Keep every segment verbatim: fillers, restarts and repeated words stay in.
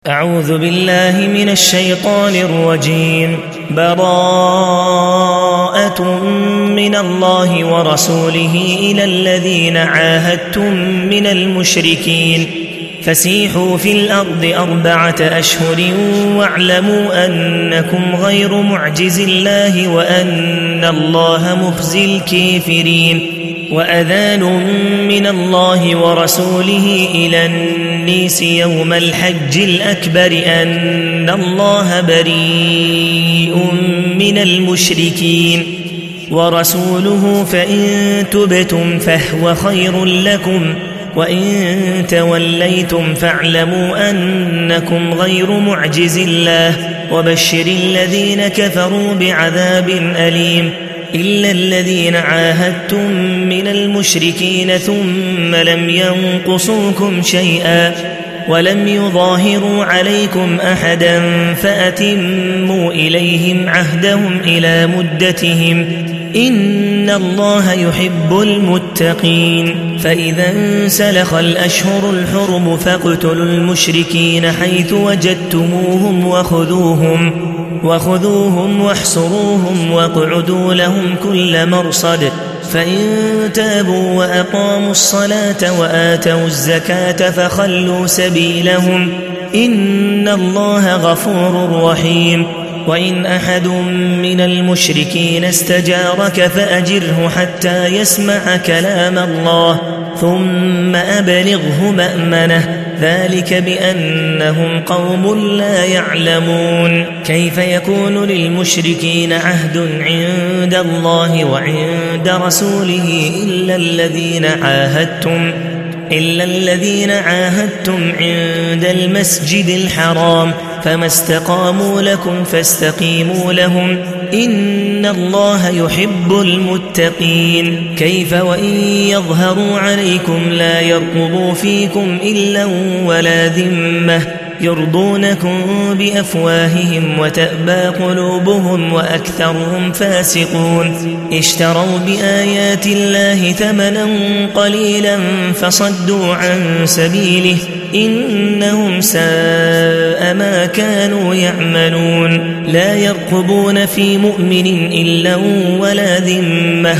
أعوذ بالله من الشيطان الرجيم. براءة من الله ورسوله إلى الذين عاهدتم من المشركين فسيحوا في الأرض أربعة أشهر واعلموا أنكم غير معجز الله وأن الله مخزي الكافرين. وأذان من الله ورسوله إلى الناس يوم الحج الأكبر أن الله بريء من المشركين ورسوله فإن تبتم فهو خير لكم وإن توليتم فاعلموا أنكم غير معجز الله وبشر الذين كفروا بعذاب أليم. إلا الذين عاهدتم من المشركين ثم لم ينقصوكم شيئا ولم يظاهروا عليكم أحدا فأتموا إليهم عهدهم إلى مدتهم إن الله يحب المتقين. فإذا انسلخ الأشهر الحرم فاقتلوا المشركين حيث وجدتموهم وخذوهم وخذوهم واحصروهم واقعدوا لهم كل مرصد فإن تابوا وأقاموا الصلاة وآتوا الزكاة فخلوا سبيلهم إن الله غفور رحيم. وإن أحد من المشركين استجارك فأجره حتى يسمع كلام الله ثم أبلغه مأمنه ذلك بأنهم قوم لا يعلمون. كيف يكون للمشركين عهد عند الله وعند رسوله إلا الذين عاهدتم إلا الذين عاهدتم عند المسجد الحرام فما استقاموا لكم فاستقيموا لهم إن الله يحب المتقين. كيف وإن يظهروا عليكم لا يرقبوا فيكم إلا ولا ذمة يرضونكم بأفواههم وتأبى قلوبهم وأكثرهم فاسقون. اشتروا بآيات الله ثمنا قليلا فصدوا عن سبيله إنهم ساء ما كانوا يعملون. لا يرقبون في مؤمن إلا ولا ذمة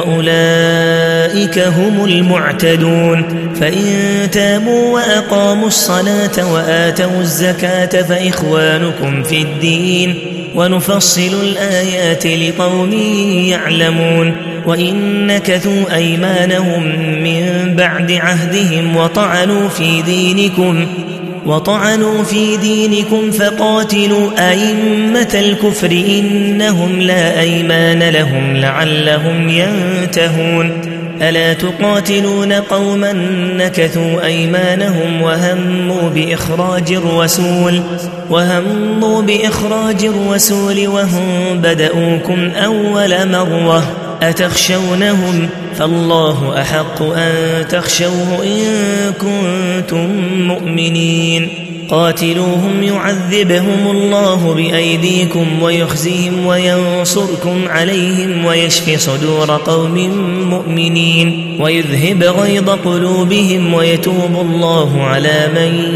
وأولئك هم المعتدون. فإن تابوا وأقاموا الصلاة وآتوا الزكاة فإخوانكم في الدين ونفصل الآيات لقوم يعلمون. وإن نكثوا أيمانهم من بعد عهدهم وطعنوا في دينكم وطعنوا في دينكم فقاتلوا أئمة الكفر إنهم لا أيمان لهم لعلهم ينتهون. ألا تقاتلون قوما نكثوا أيمانهم وهموا بإخراج الرسول وهموا بإخراج الرسول وهم بدأوكم أول مرة أتخشونهم فالله أحق أن تخشوه إن كنتم مؤمنين. قاتلوهم يعذبهم الله بأيديكم ويخزيهم وينصركم عليهم ويشفي صدور قوم مؤمنين ويذهب غيظ قلوبهم ويتوب الله على من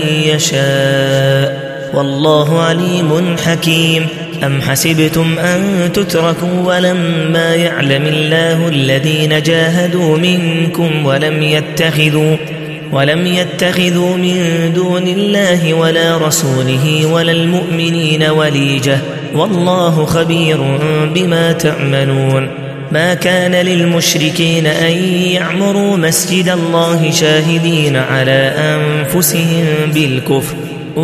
يشاء والله عليم حكيم. أم حسبتم أن تتركوا ولما يعلم الله الذين جاهدوا منكم ولم يتخذوا ولم يتخذوا من دون الله ولا رسوله ولا المؤمنين وليجة والله خبير بما تعملون. ما كان للمشركين أن يعمروا مسجد الله شاهدين على أنفسهم بالكفر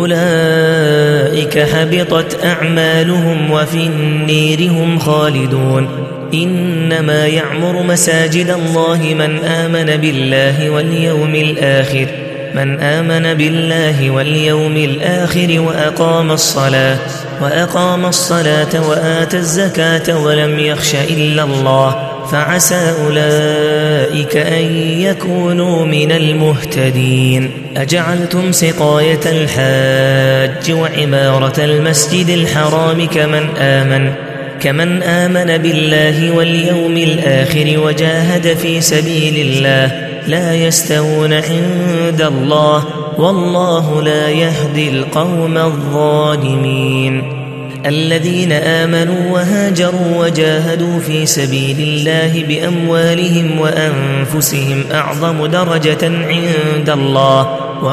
أولئك حبطت أعمالهم وفي النير هم خالدون. إنما يعمر مساجد الله من آمن بالله واليوم الآخر من آمن بالله واليوم الآخر وأقام الصلاة وأقام الصلاة وآتى الزكاة ولم يخش إلا الله فعسى أولئك أن يكونوا من المهتدين. أجعلتم سقاية الحاج وعمارة المسجد الحرام كمن آمن كمن آمن بالله واليوم الآخر وجاهد في سبيل الله لا يستوون عند الله والله لا يهدي القوم الظالمين. الذين آمنوا وهاجروا وجاهدوا في سبيل الله بأموالهم وأنفسهم أعظم درجة عند الله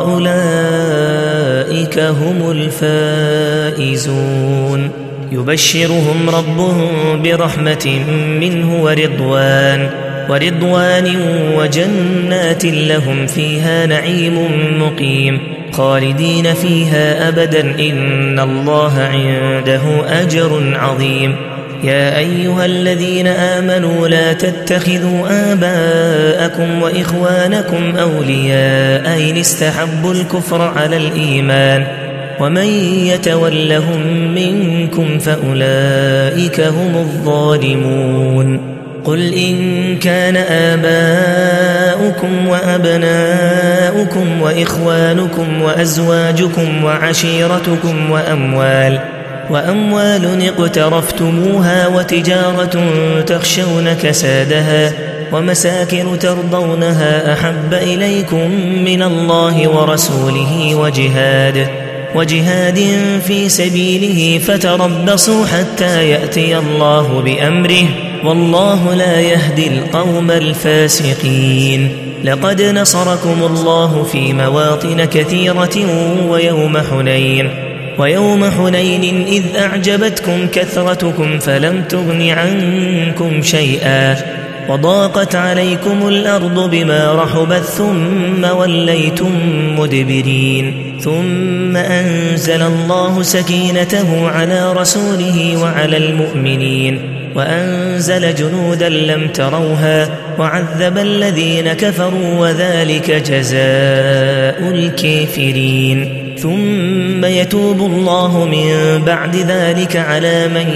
وأولئك هم الفائزون. يبشرهم ربهم برحمة منه ورضوان ورضوان وجنات لهم فيها نعيم مقيم خالدين فيها أبدا إن الله عنده أجر عظيم. يا أيها الذين آمنوا لا تتخذوا آباءكم وإخوانكم أولياء إن استحبوا الكفر على الإيمان ومن يتولهم منكم فأولئك هم الظالمون. قل إن كان آباؤكم وأبناؤكم وإخوانكم وأزواجكم وعشيرتكم وأموال وأموال اقترفتموها وتجارة تخشون كسادها ومساكن ترضونها أحب إليكم من الله ورسوله وجهاد وجهاد في سبيله فتربصوا حتى يأتي الله بأمره والله لا يهدي القوم الفاسقين. لقد نصركم الله في مواطن كثيرة ويوم حنين ويوم حنين إذ أعجبتكم كثرتكم فلم تغن عنكم شيئا وضاقت عليكم الأرض بما رحبت ثم وليتم مدبرين ثم أنزل الله سكينته على رسوله وعلى المؤمنين وأنزل جنودا لم تروها وعذب الذين كفروا وذلك جزاء الكافرين. ثم يتوب الله من بعد ذلك على من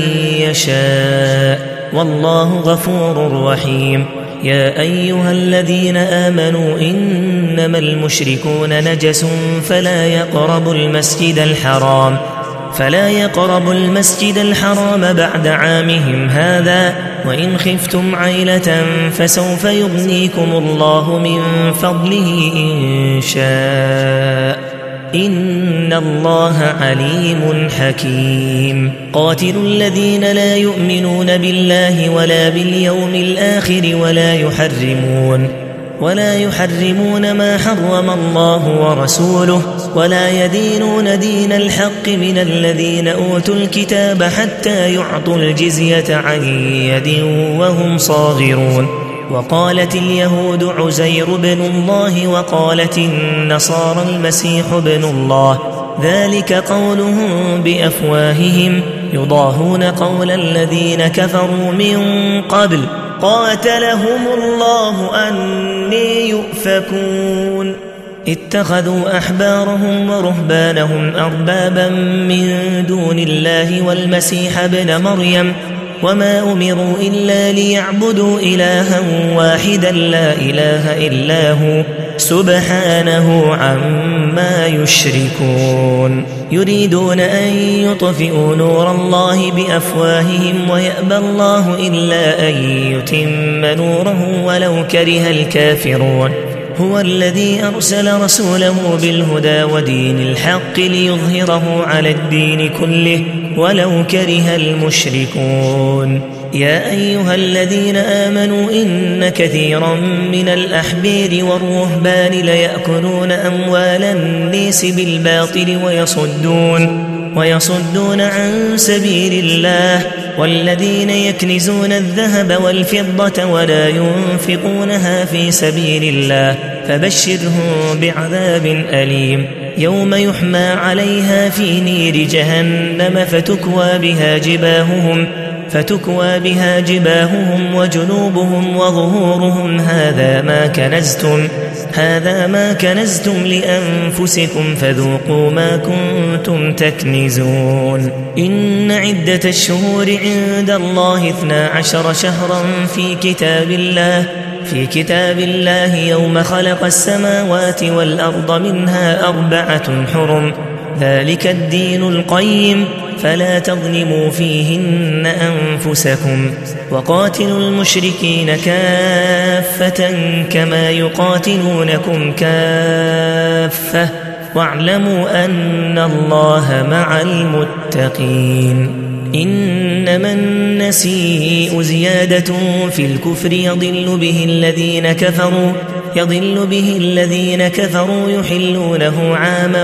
يشاء والله غفور رحيم. يا أيها الذين آمنوا إنما المشركون نجس فلا يقربوا المسجد الحرام فلا يقربوا المسجد الحرام بعد عامهم هذا وإن خفتم عيلة فسوف يغنيكم الله من فضله إن شاء إن الله عليم حكيم. قاتلوا الذين لا يؤمنون بالله ولا باليوم الآخر ولا يحرمون ولا يحرمون ما حرم الله ورسوله ولا يدينون دين الحق من الذين أوتوا الكتاب حتى يعطوا الجزية عن يد وهم صاغرون. وقالت اليهود عزير بن الله وقالت النصارى المسيح بن الله ذلك قولهم بأفواههم يضاهون قول الذين كفروا من قبل قاتلهم الله أني يؤفكون. اتخذوا أحبارهم ورهبانهم أربابا من دون الله والمسيح ابن مريم وما أمروا إلا ليعبدوا إلها واحدا لا إله إلا هو سبحانه عما يشركون. يريدون أن يطفئوا نور الله بأفواههم ويأبى الله إلا أن يتم نوره ولو كره الكافرون. هو الذي أرسل رسوله بالهدى ودين الحق ليظهره على الدين كله ولو كره المشركون. يا أيها الذين آمنوا إن كثيرا من الأحبار والرهبان ليأكلون أموال الناس بالباطل ويصدون ويصدون عن سبيل الله والذين يكنزون الذهب والفضة ولا ينفقونها في سبيل الله فبشرهم بعذاب أليم يوم يحمى عليها في نير جهنم فتكوى بها جباههم فتكوى بها جباههم وجنوبهم وظهورهم هذا ما كنزتم هذا ما كنزتم لأنفسكم فذوقوا ما كنتم تكنزون. إن عدة الشهور عند الله اثنا عشر شهرا في كتاب الله في كتاب الله يوم خلق السماوات والأرض منها أربعة حرم ذلك الدين القيم فلا تظلموا فيهن أنفسكم وقاتلوا المشركين كافة كما يقاتلونكم كافة واعلموا أن الله مع المتقين. إنما النسيء زيادة في الكفر يضل به الذين كفروا يضل به الذين كفروا يحلونه عاما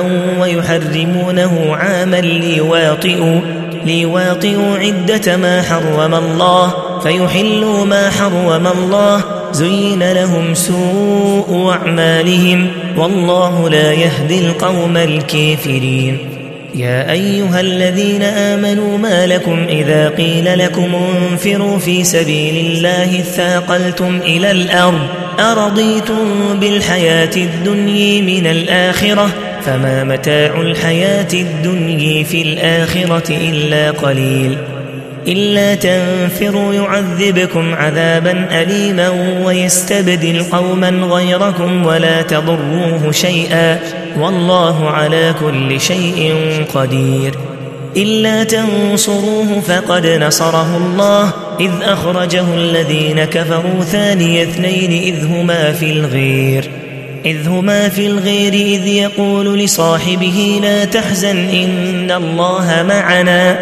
ويحرمونه عاما ليواطئوا ليواطئوا عدة ما حرم الله فيحلوا ما حرم الله زين لهم سوء أعمالهم والله لا يهدي القوم الكافرين. يا أيها الذين آمنوا ما لكم إذا قيل لكم انفروا في سبيل الله اثاقلتم إلى الأرض أرضيتم بالحياة الدنيا من الآخرة فما متاع الحياة الدنيا في الآخرة إلا قليل. إلا تنفروا يعذبكم عذابا أليما ويستبدل قوما غيركم ولا تضروه شيئا والله على كل شيء قدير. إلا تنصروه فقد نصره الله إذ أخرجه الذين كفروا ثاني اثنين إذ هما في الغير إذ هما في الغير إذ يقول لصاحبه لا تحزن إن الله معنا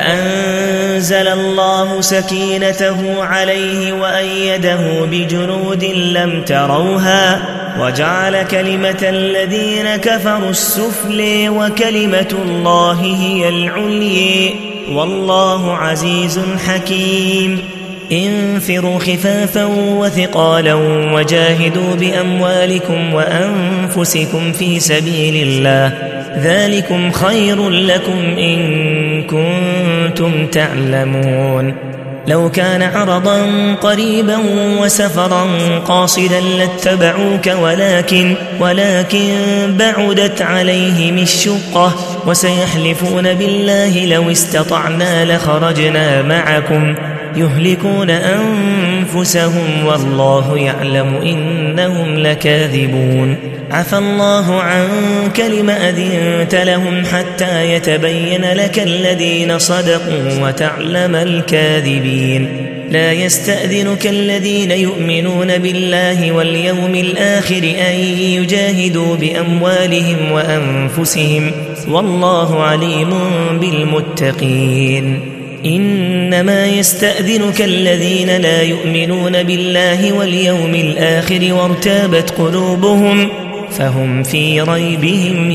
فأنزل الله سكينته عليه وأيده بجنود لم تروها وجعل كلمة الذين كفروا السفلى وكلمة الله هي العليا والله عزيز حكيم. انفروا خفافا وثقالا وجاهدوا بأموالكم وأنفسكم في سبيل الله ذلكم خير لكم إن كنتم تعلمون. لو كان عرضا قريبا وسفرا قاصدا لاتبعوك ولكن ولكن بعدت عليهم الشقة وسيحلفون بالله لو استطعنا لخرجنا معكم يهلكون أنفسهم والله يعلم إنهم لكاذبون. عفى الله عنك لم أذنت لهم حتى يتبين لك الذين صدقوا وتعلم الكاذبين. لا يستأذنك الذين يؤمنون بالله واليوم الآخر أن يجاهدوا بأموالهم وأنفسهم والله عليم بالمتقين. إنما يستأذنك الذين لا يؤمنون بالله واليوم الآخر وارتابت قلوبهم فهم في ريبهم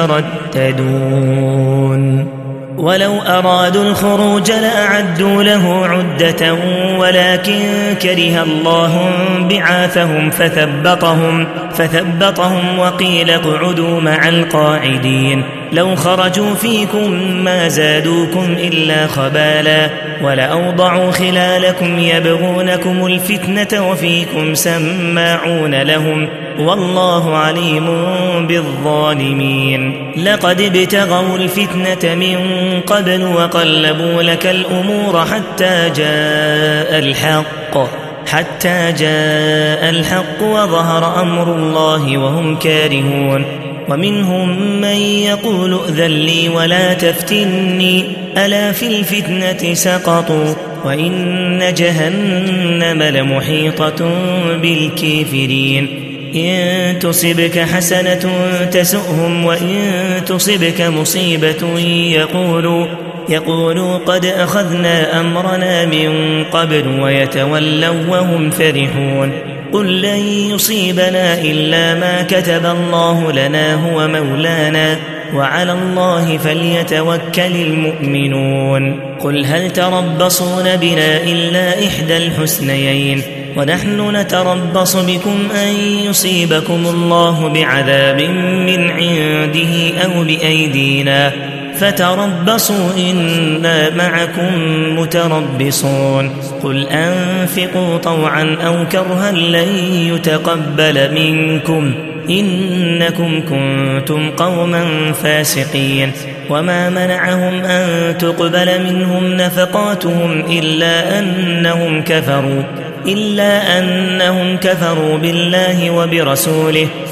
يترددون. ولو أرادوا الخروج لأعدوا له عدة ولكن كره الله بعاثهم فثبطهم, فثبطهم وقيل اقعدوا مع القاعدين. لو خرجوا فيكم ما زادوكم إلا خبالا ولأوضعوا خلالكم يبغونكم الفتنة وفيكم سماعون لهم والله عليم بالظالمين. لقد ابتغوا الفتنة من قبل وقلبوا لك الأمور حتى جاء الحق حتى جاء الحق وظهر أمر الله وهم كارهون. ومنهم من يقول ائذن لي ولا تفتني ألا في الفتنة سقطوا وإن جهنم لمحيطة بالكافرين. إن تصبك حسنة تسؤهم وإن تصبك مصيبة يقولوا يقولوا قد أخذنا أمرنا من قبل ويتولوا وهم فرحون. قل لن يصيبنا إلا ما كتب الله لنا هو مولانا وعلى الله فليتوكل المؤمنون. قل هل تربصون بنا إلا إحدى الحسنيين ونحن نتربص بكم أن يصيبكم الله بعذاب من عنده أو بأيدينا فتربصوا إنا معكم متربصون. قل أنفقوا طوعا أو كرها لن يتقبل منكم إنكم كنتم قوما فاسقين. وما منعهم أن تقبل منهم نفقاتهم إلا أنهم كفروا إلا أنهم كفروا بالله وبرسوله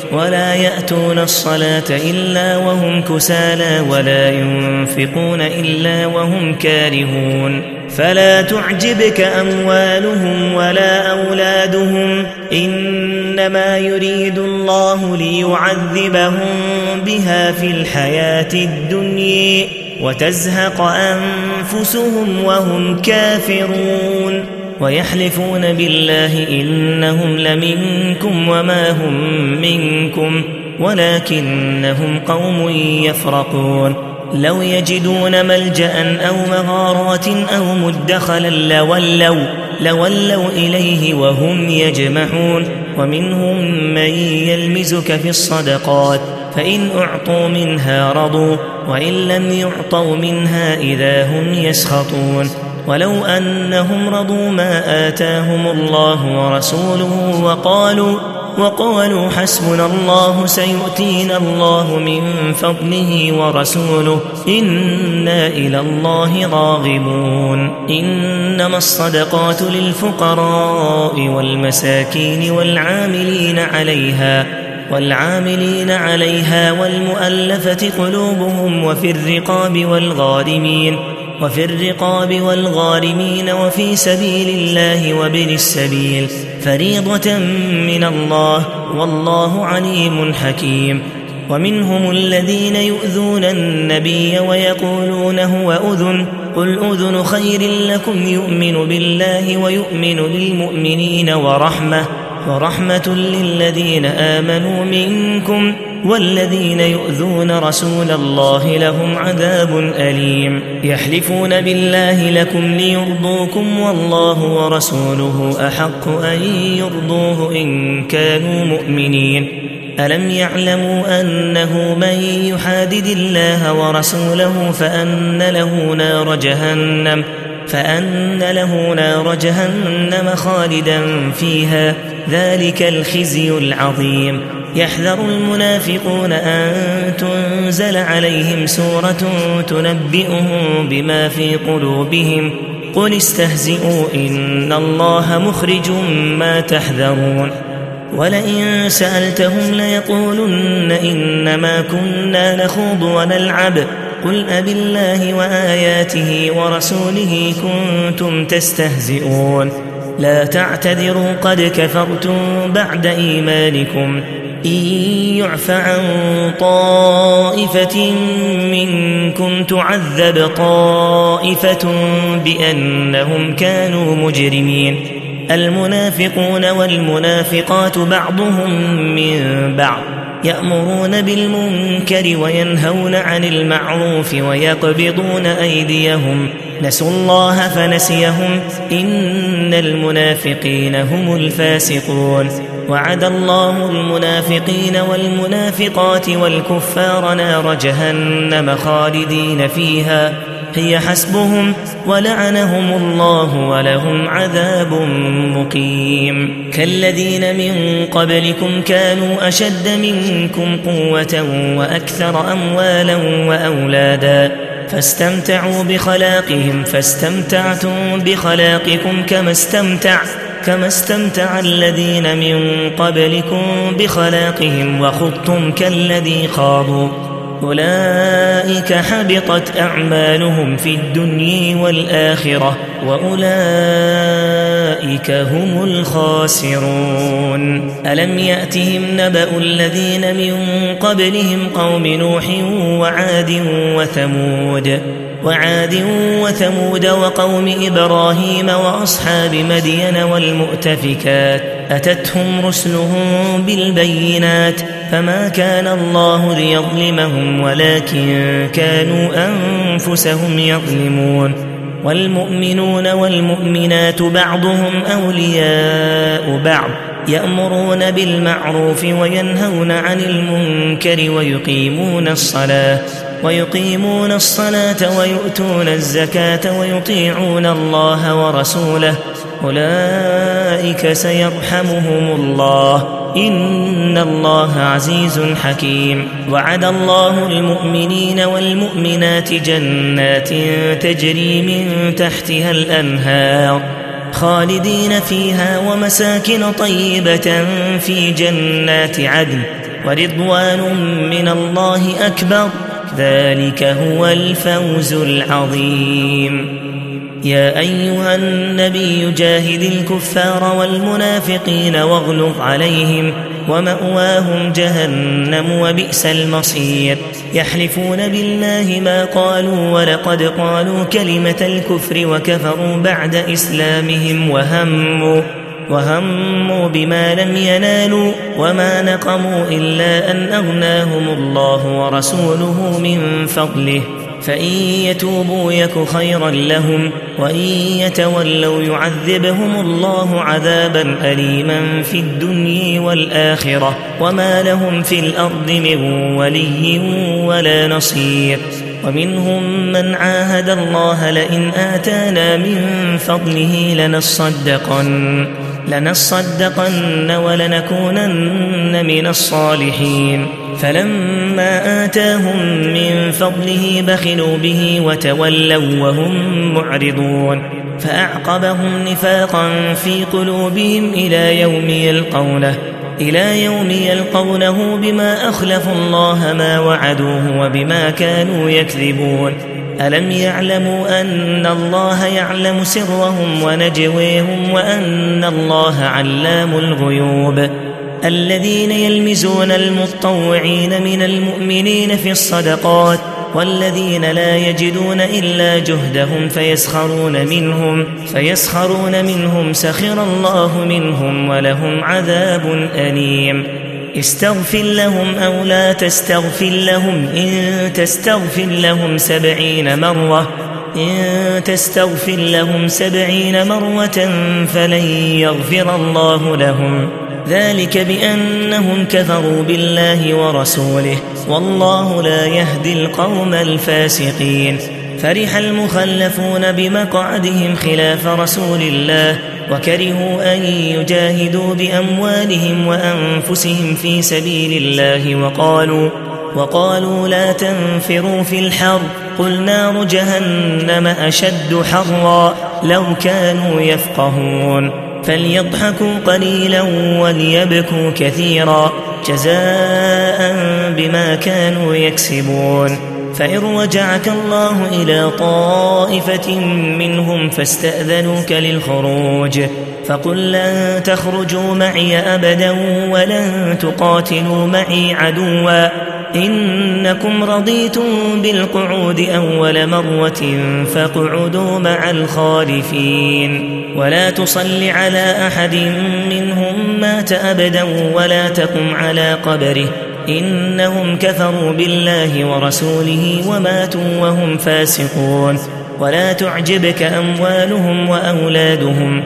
ولا يأتون الصلاة إلا وهم كسالى ولا ينفقون إلا وهم كارهون فلا تعجبك أموالهم ولا أولادهم إنما يريد الله ليعذبهم بها في الحياة الدنيا وتزهق أنفسهم وهم كافرون ويحلفون بالله إنهم لمنكم وما هم منكم ولكنهم قوم يفرقون لو يجدون ملجأ أو مغارات أو مدخلا لولوا, لولوا إليه وهم يجمحون ومنهم من يلمزك في الصدقات فإن أعطوا منها رضوا وإن لم يعطوا منها إذا هم يسخطون ولو أنهم رضوا ما آتاهم الله ورسوله وقالوا وقالوا حسبنا الله سيؤتينا الله من فضله ورسوله إنا إلى الله راغبون إنما الصدقات للفقراء والمساكين والعاملين عليها والعاملين عليها والمؤلفة قلوبهم وفي الرقاب والغارمين وفي الرقاب والغارمين وفي سبيل الله وابن السبيل فريضة من الله والله عليم حكيم ومنهم الذين يؤذون النبي ويقولون هو أذن قل أذن خير لكم يؤمن بالله ويؤمن للمؤمنين ورحمة ورحمة للذين آمنوا منكم والذين يؤذون رسول الله لهم عذاب أليم يحلفون بالله لكم ليرضوكم والله ورسوله أحق أن يرضوه إن كانوا مؤمنين ألم يعلموا أنه من يحادد الله ورسوله فأن له نار جهنم فأن له نار جهنم خالدا فيها ذلك الخزي العظيم يحذر المنافقون أن تنزل عليهم سورة تنبئهم بما في قلوبهم قل استهزئوا إن الله مخرج ما تحذرون ولئن سألتهم ليقولن إنما كنا نخوض ونلعب قل أبالله وآياته ورسوله كنتم تستهزئون لا تعتذروا قد كفرتم بعد إيمانكم إن يعف عن طائفة منكم تعذب طائفة بأنهم كانوا مجرمين المنافقون والمنافقات بعضهم من بعض يأمرون بالمنكر وينهون عن المعروف ويقبضون أيديهم نسوا الله فنسيهم إن المنافقين هم الفاسقون وعد الله المنافقين والمنافقات والكفار نار جهنم خالدين فيها هي حسبهم ولعنهم الله ولهم عذاب مقيم كالذين من قبلكم كانوا أشد منكم قوة وأكثر أموالا وأولادا فاستمتعوا بخلاقهم فاستمتعتم بخلاقكم كما استمتع كما استمتع الذين من قبلكم بخلاقهم وخضتم كالذي خاضوا أولئك حبطت أعمالهم في الدنيا والآخرة وأولئك هم الخاسرون ألم يأتهم نبأ الذين من قبلهم قوم نوح وعاد وثمود وعاد وثمود وقوم إبراهيم وأصحاب مدين والمؤتفكات أتتهم رسلهم بالبينات فما كان الله ليظلمهم ولكن كانوا أنفسهم يظلمون والمؤمنون والمؤمنات بعضهم أولياء بعض يأمرون بالمعروف وينهون عن المنكر ويقيمون الصلاة ويقيمون الصلاة ويؤتون الزكاة ويطيعون الله ورسوله أولئك سيرحمهم الله إن الله عزيز حكيم وعد الله المؤمنين والمؤمنات جنات تجري من تحتها الأنهار خالدين فيها ومساكن طيبة في جنات عدن ورضوان من الله أكبر ذلك هو الفوز العظيم. يا أيها النبي جاهد الكفار والمنافقين واغلظ عليهم ومأواهم جهنم وبئس المصير. يحلفون بالله ما قالوا ولقد قالوا كلمة الكفر وكفروا بعد إسلامهم وهموا وهموا بما لم ينالوا وما نقموا إلا أن أغناهم الله ورسوله من فضله فإن يتوبوا يك خيرا لهم وإن يتولوا يعذبهم الله عذابا أليما في الدنيا والآخرة وما لهم في الأرض من ولي ولا نصير. ومنهم من عاهد الله لئن آتانا من فضله لنصدقن لنصدقن ولنكونن من الصالحين فلما آتاهم من فضله بخلوا به وتولوا وهم معرضون فأعقبهم نفاقا في قلوبهم إلى يوم يلقونه إلى يوم يلقونه بما أخلفوا الله ما وعدوه وبما كانوا يكذبون. ألم يعلموا أن الله يعلم سرهم ونجويهم وأن الله علام الغيوب. الذين يلمزون المتطوعين من المؤمنين في الصدقات والذين لا يجدون إلا جهدهم فيسخرون منهم فيسخرون منهم سخر الله منهم ولهم عذاب أليم. استغفر لهم أو لا تستغفر لهم إن تستغفر لهم سبعين مرة إن تستغفر لهم سبعين مرة فلن يغفر الله لهم ذلك بأنهم كفروا بالله ورسوله والله لا يهدي القوم الفاسقين. فرح المخلفون بمقعدهم خلاف رسول الله وكرهوا أن يجاهدوا بأموالهم وأنفسهم في سبيل الله وقالوا وقالوا لا تنفروا في الحر قل نار جهنم أشد حرا لو كانوا يفقهون. فليضحكوا قليلا وليبكوا كثيرا جزاء بما كانوا يكسبون. فإن رجعك الله إلى طائفة منهم فاستأذنوك للخروج فقل لن تخرجوا معي أبدا ولن تقاتلوا معي عدوا إنكم رضيتم بالقعود أول مرة فاقعدوا مع الخالفين ولا تصل على أحد منهم مات أبدا ولا تقم على قبره إنهم كفروا بالله ورسوله وماتوا وهم فاسقون. ولا تعجبك أموالهم وأولادهم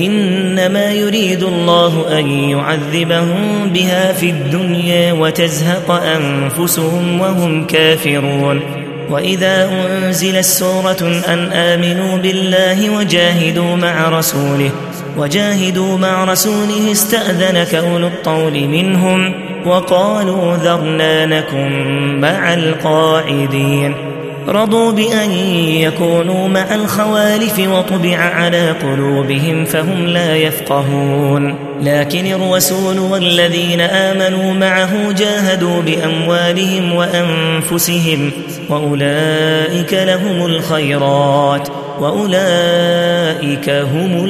إنما يريد الله أن يعذبهم بها في الدنيا وتزهق أنفسهم وهم كافرون. وإذا أنزلت سورة أن آمنوا بالله وجاهدوا مع رسوله وجاهدوا مع رسوله استأذنك أولو الطول منهم وقالوا ذرنا نكن مع القاعدين. رضوا بأن يكونوا مع الخوالف وطبع على قلوبهم فهم لا يفقهون. لكن الرسول والذين آمنوا معه جاهدوا بأموالهم وأنفسهم وأولئك لهم الخيرات وأولئك هم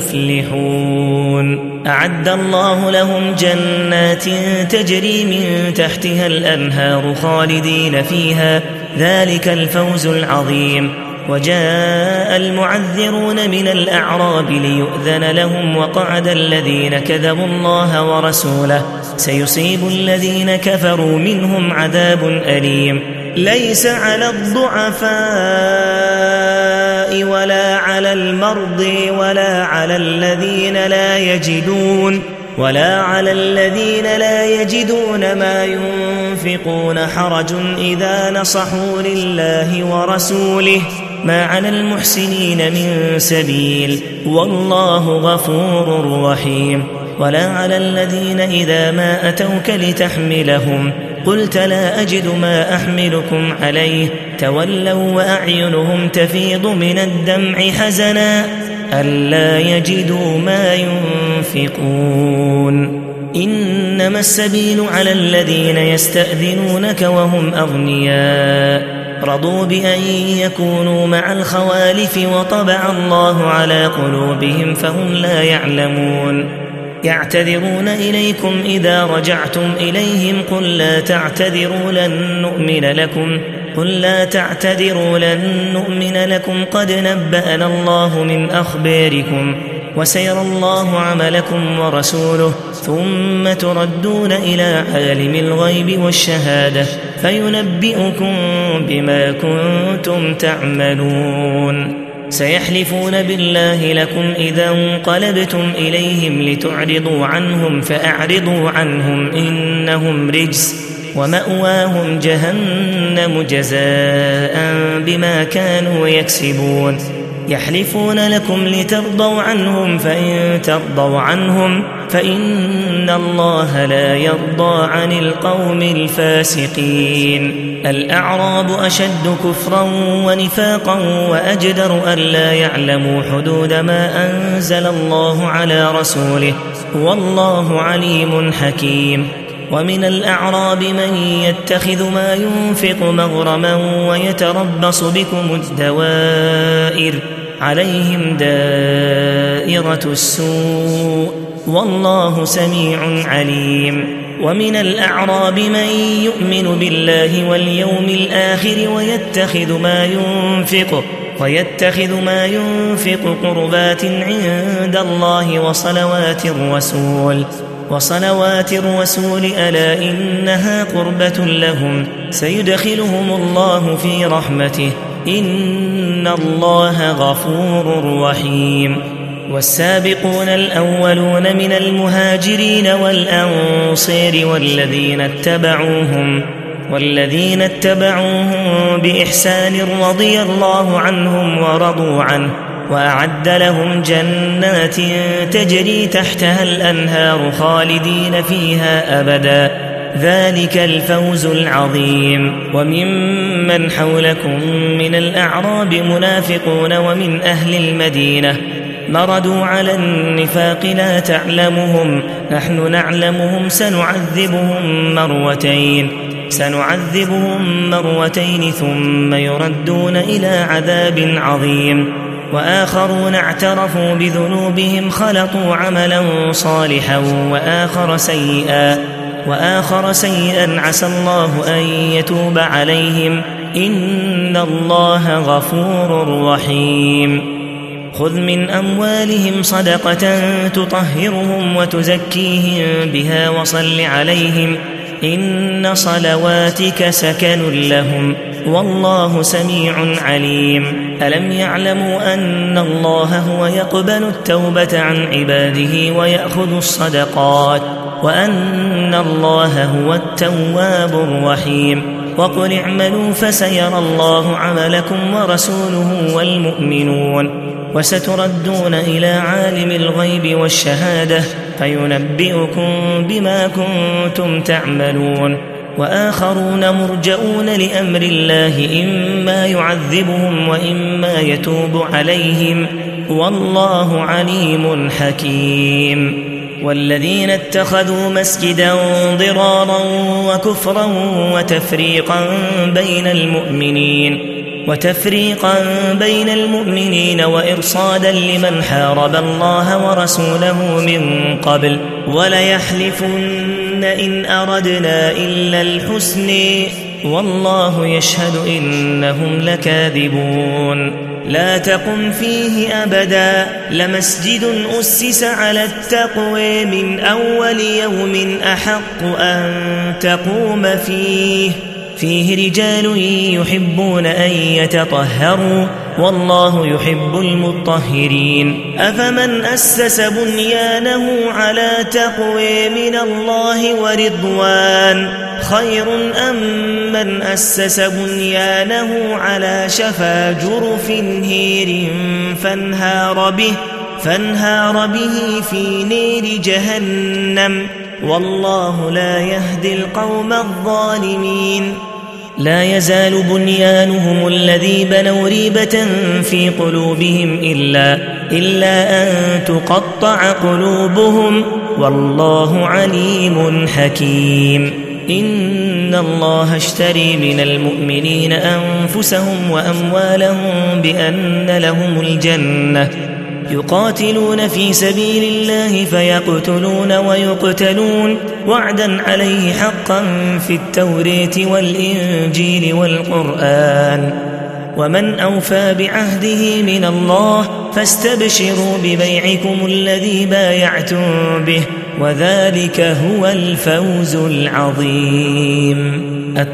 المفلحون. أعد الله لهم جنات تجري من تحتها الأنهار خالدين فيها ذلك الفوز العظيم. وجاء المعذرون من الأعراب ليؤذن لهم وقعد الذين كذبوا الله ورسوله سيصيب الذين كفروا منهم عذاب أليم. ليس على الضعفاء ولا على المرضى ولا على الذين لا يجدون ولا على الذين لا يجدون ما ينفقون حرج إذا نصحوا لله ورسوله ما على المحسنين من سبيل والله غفور رحيم. ولا على الذين إذا ما أتوك لتحملهم قلت لا أجد ما أحملكم عليه تولوا وأعينهم تفيض من الدمع حزنا ألا يجدوا ما ينفقون إنما السبيل على الذين يستأذنونك وهم أغنياء رضوا بأن يكونوا مع الخوالف وطبع الله على قلوبهم فهم لا يعلمون يعتذرون إليكم إذا رجعتم إليهم قل لا تعتذروا لن نؤمن لكم قل لا تعتذروا لن نؤمن لكم قد نبأنا الله من أخباركم وسيرى الله عملكم ورسوله ثم تردون إلى عالم الغيب والشهادة فينبئكم بما كنتم تعملون سيحلفون بالله لكم إذا انقلبتم إليهم لتعرضوا عنهم فأعرضوا عنهم إنهم رجس ومأواهم جهنم جزاء بما كانوا يكسبون يحلفون لكم لترضوا عنهم فإن ترضوا عنهم فإن الله لا يرضى عن القوم الفاسقين الأعراب أشد كفرا ونفاقا وأجدر ألا يعلموا حدود ما أنزل الله على رسوله والله عليم حكيم ومن الأعراب من يتخذ ما ينفق مغرما ويتربص بكم الدوائر عليهم دائرة السوء والله سميع عليم ومن الأعراب من يؤمن بالله واليوم الآخر ويتخذ ما ينفق ويتخذ ما ينفق قربات عند الله وصلوات الرسول وصلوات الرسول ألا إنها قربة لهم سيدخلهم الله في رحمته إن الله غفور رحيم والسابقون الأولون من المهاجرين والأنصار والذين اتبعوهم والذين اتبعوهم بإحسان رضي الله عنهم ورضوا عنه وأعد لهم جنات تجري تحتها الأنهار خالدين فيها أبدا ذلك الفوز العظيم وممن حولكم من الأعراب منافقون ومن أهل المدينة مردوا على النفاق لا تعلمهم نحن نعلمهم سنعذبهم مرتين سنعذبهم مرتين ثم يردون إلى عذاب عظيم وآخرون اعترفوا بذنوبهم خلطوا عملا صالحا وآخر سيئا وآخر سيئا عسى الله أن يتوب عليهم إن الله غفور رحيم خذ من أموالهم صدقة تطهرهم وتزكيهم بها وصل عليهم إن صلواتك سكن لهم والله سميع عليم ألم يعلموا أن الله هو يقبل التوبة عن عباده ويأخذ الصدقات وأن الله هو التواب الرحيم وقل اعملوا فسيرى الله عملكم ورسوله والمؤمنون وستردون إلى عالم الغيب والشهادة فينبئكم بما كنتم تعملون وآخرون مرجؤون لأمر الله إما يعذبهم وإما يتوب عليهم والله عليم حكيم والذين اتخذوا مسجدا ضرارا وكفرا وتفريقا بين المؤمنين وتفريقا بين المؤمنين وإرصادا لمن حارب الله ورسوله من قبل وليحلفن إن أردنا إلا الحسن والله يشهد إنهم لكاذبون لا تقم فيه أبدا لمسجد أسس على التقوى من أول يوم أحق أن تقوم فيه فيه رجال يحبون أن يتطهروا والله يحب المطهرين أفمن أسس بنيانه على تقوى من الله ورضوان خير أم من أسس بنيانه على شفا جرف هير فانهار به فانهار به في نير جهنم والله لا يهدي القوم الظالمين لا يزال بنيانهم الذي بنوا ريبة في قلوبهم إلا, إلا أن تقطع قلوبهم والله عليم حكيم إن الله اشتري من المؤمنين أنفسهم وأموالهم بأن لهم الجنة يقاتلون في سبيل الله فيقتلون ويقتلون وعدا عليه حقا في التوراة والإنجيل والقرآن ومن أوفى بعهده من الله فاستبشروا ببيعكم الذي بايعتم به وذلك هو الفوز العظيم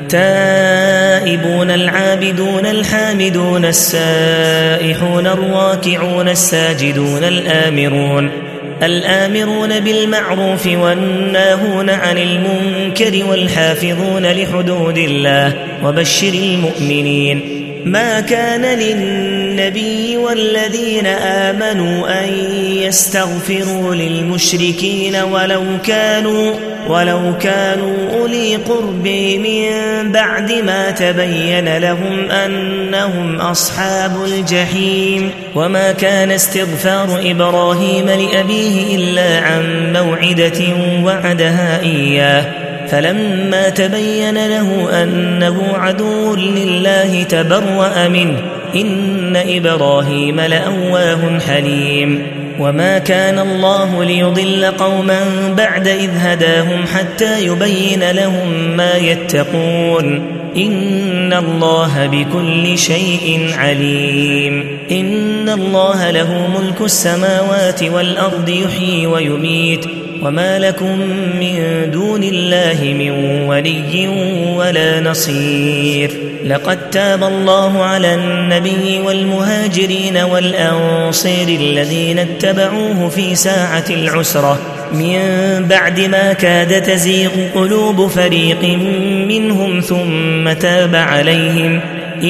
التائبون العابدون الحامدون السائحون الراكعون الساجدون الآمرون الآمرون بالمعروف والناهون عن المنكر والحافظون لحدود الله وبشر المؤمنين ما كان للنبي والذين آمنوا أن يستغفروا للمشركين ولو كانوا ولو كانوا أولي قرب من بعد ما تبين لهم أنهم أصحاب الجحيم وما كان استغفار إبراهيم لأبيه إلا عن موعدة وعدها إياه فلما تبين له أنه عدو لله تبرأ منه إن إبراهيم لأواه حليم وما كان الله ليضل قوما بعد إذ هداهم حتى يبين لهم ما يتقون إن الله بكل شيء عليم إن الله له ملك السماوات والأرض يحيي ويميت وما لكم من دون الله من ولي ولا نصير لقد تاب الله على النبي والمهاجرين والأنصار الذين اتبعوه في ساعة العسرة من بعد ما كاد تزيغ قلوب فريق منهم ثم تاب عليهم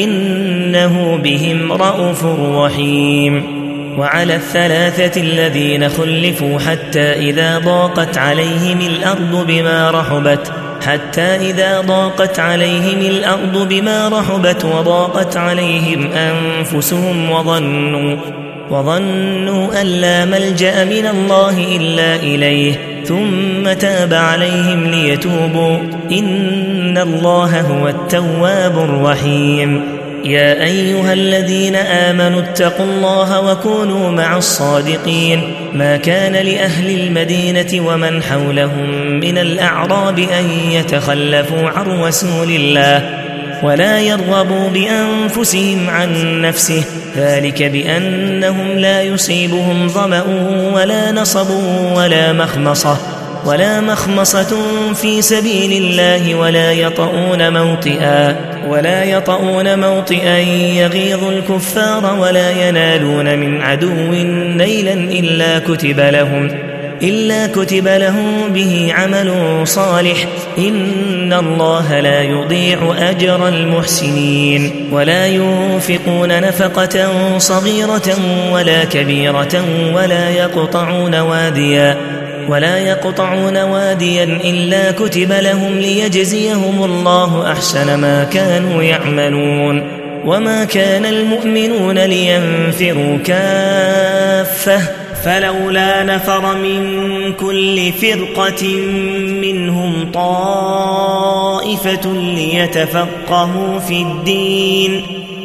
إنه بهم رءوف رحيم وعلى الثلاثة الذين خلفوا حتى إذا ضاقت عليهم الأرض بما رحبت حتى إذا ضاقت عليهم الأرض بما رحبت وضاقت عليهم أنفسهم وظنوا وظنوا أن لا ملجأ من الله إلا إليه ثم تاب عليهم ليتوبوا إن الله هو التواب الرحيم يا أيها الذين آمنوا اتقوا الله وكونوا مع الصادقين ما كان لأهل المدينة ومن حولهم من الأعراب أن يتخلفوا عن رسول الله ولا يرغبوا بأنفسهم عن نفسه ذلك بأنهم لا يصيبهم ظمأ ولا نصب ولا مخمصة ولا مخمصة في سبيل الله ولا يطؤون موطئا ولا يطؤون موطئا يغيظ الكفار ولا ينالون من عدو نيلا إلا كتب لهم إلا كتب لهم به عمل صالح إن الله لا يضيع أجر المحسنين ولا ينفقون نفقة صغيرة ولا كبيرة ولا يقطعون واديا ولا يقطعون واديا إلا كتب لهم ليجزيهم الله أحسن ما كانوا يعملون وما كان المؤمنون لينفروا كافة فلولا نفر من كل فرقة منهم طائفة ليتفقهوا في الدين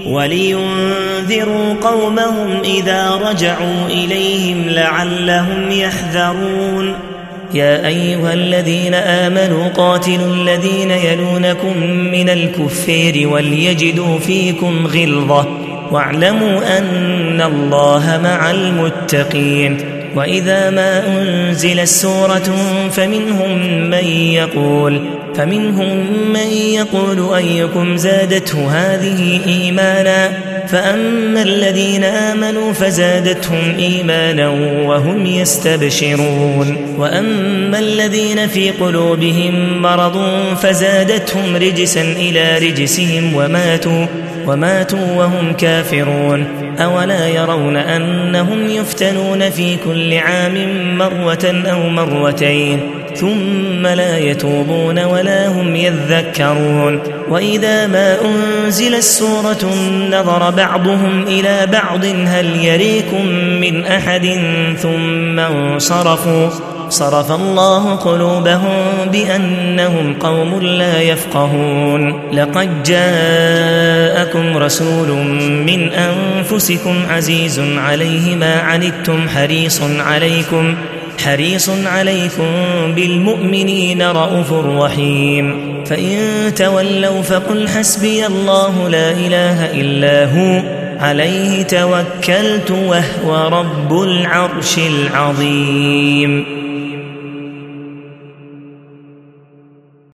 ولينذروا قومهم إذا رجعوا إليهم لعلهم يحذرون يا أيها الذين آمنوا قاتلوا الذين يلونكم من الكفار وليجدوا فيكم غلظة واعلموا أن الله مع المتقين وإذا ما أنزلت سورة فمنهم من يقول فمنهم من يقول أيكم زادته هذه إيمانا فأما الذين آمنوا فزادتهم إيمانا وهم يستبشرون وأما الذين في قلوبهم مرض فزادتهم رجسا إلى رجسهم وماتوا وماتوا وهم كافرون أولا يرون أنهم يفتنون في كل عام مرة أو مرتين ثم لا يتوبون ولا هم يذكرون وإذا ما أنزلت سورة نظر بعضهم إلى بعض هل يريكم من أحد ثم انصرفوا صرف الله قلوبهم بأنهم قوم لا يفقهون لقد جاءكم رسول من أنفسكم عزيز عليه ما عنتم حريص عليكم حريص عليكم بالمؤمنين رءوف رحيم فإن تولوا فقل حسبي الله لا إله إلا هو عليه توكلت وهو رب العرش العظيم.